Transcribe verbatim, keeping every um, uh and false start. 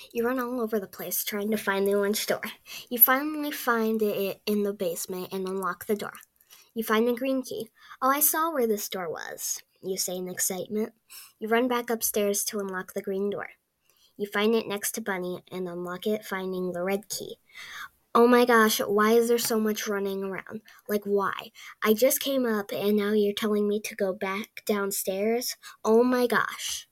You run all over the place trying to find the lunch door. You finally find it in the basement and unlock the door. You find the green key. Oh, I saw where this door was, you say in excitement. You run back upstairs to unlock the green door. You find it next to Bunny and unlock it, finding the red key. Oh my gosh, why is there so much running around? Like, why? I just came up and now you're telling me to go back downstairs? Oh my gosh.